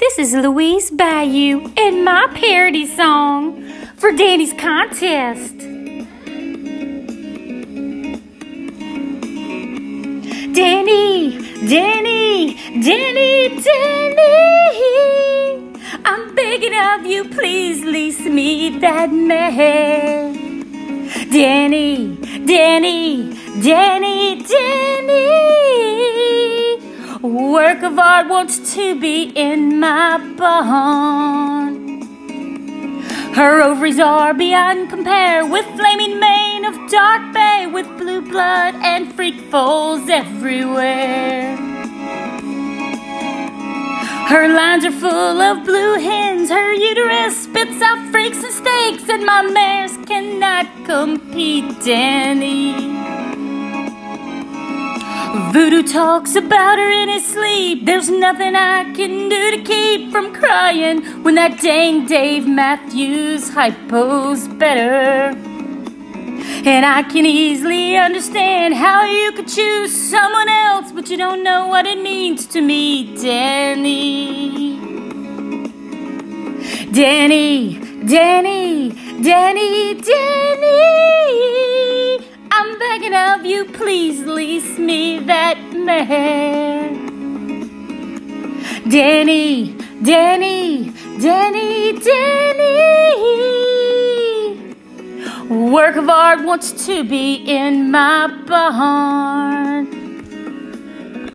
This is Louise Bayou and my parody song for Danny's contest. Danny, Danny, Danny, Danny, I'm begging of you, please lease me that man. Danny, Danny, Danny, Danny, work of art wants to be in my barn. Her ovaries are beyond compare, with flaming mane of dark bay, with blue blood and freak foals everywhere. Her lines are full of blue hens, her uterus spits out freaks and steaks, and my mares cannot compete, Danny. Voodoo talks about her in his sleep. There's nothing I can do to keep from crying when that dang Dave Matthews hypo's better. And I can easily understand how you could choose someone else, but you don't know what it means to me, Danny. Danny, Danny, Danny, Danny, I'm begging of you, please lease me that man. Danny, Danny, Danny, Danny, work of art wants to be in my barn.